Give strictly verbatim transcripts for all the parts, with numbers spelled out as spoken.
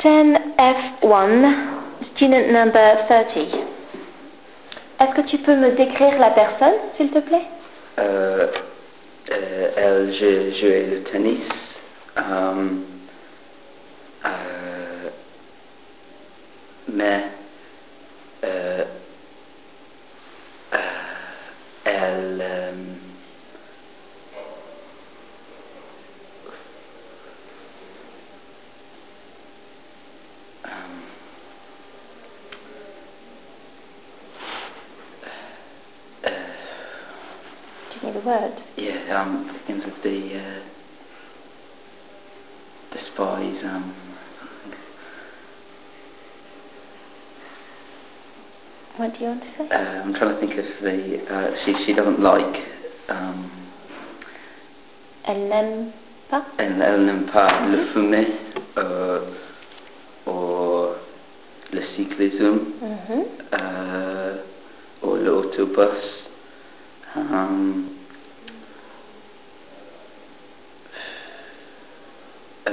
ten F one, student number thirty. Est-ce que tu peux me décrire la personne, s'il te plaît? Euh, euh, elle jouait, jouait le tennis. Um, euh, mais euh, euh, elle euh, um, uh, Do you need a word? yeah, um, begins with the uh, despise. Um, What do you want to say? uh, I'm trying to think of the. Uh, she she doesn't like. Um, Elle n'aime pas? elle, elle n'aime pas Mm-hmm. le fumer euh, ou le cyclisme Mm-hmm. euh, ou l'autobus. Um, euh,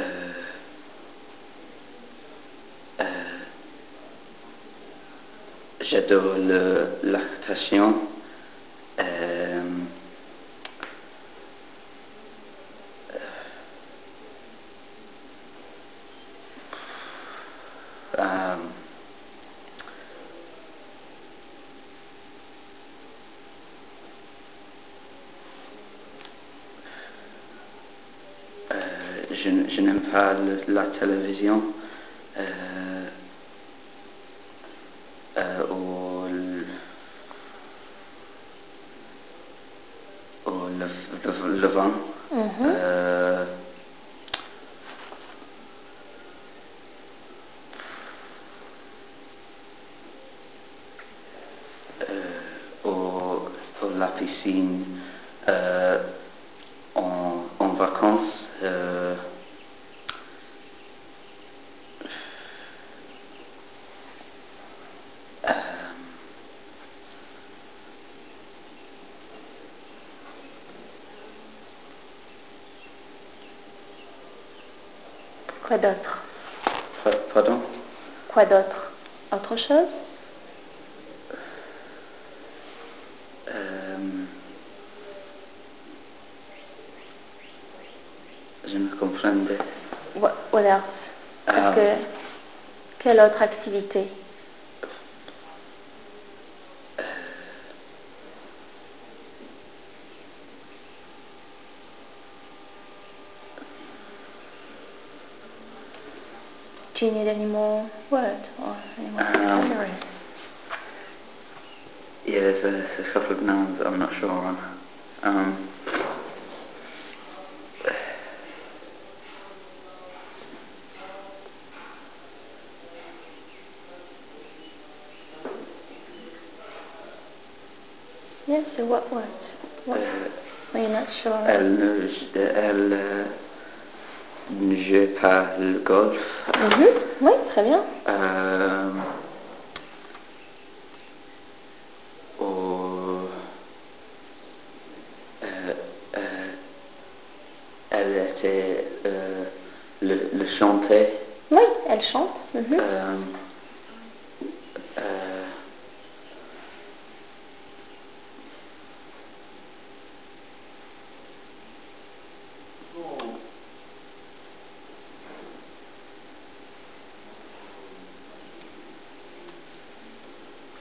euh, J'adore le lactation. Euh, um, euh, je, je n'aime pas le, la télévision euh, euh, ou, le, ou le, le, le vent. Mm-hmm. Euh, euh, ou, ou la piscine euh, en, en vacances. Euh, euh, Quoi d'autre? Pardon? Quoi d'autre? Autre chose? Euh, je me comprends. What, what else? Est-ce Ah. que... Quelle autre activité? Do you need any more words or any more Um, vocabulary? Yeah, there's a, there's a couple of nouns that I'm not sure on. Um, Yes, so what words? What? euh, Are you not sure? elle ne, elle, euh, ne joue pas le golf. Mhm. Oui, très bien. Euh, ou, euh, euh, elle était euh, le, le chanter. Oui, elle chante. Mhm. Euh, euh,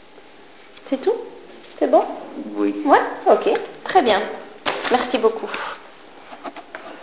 C'est tout? C'est bon? oui. Ouais, ok, très bien. Merci beaucoup.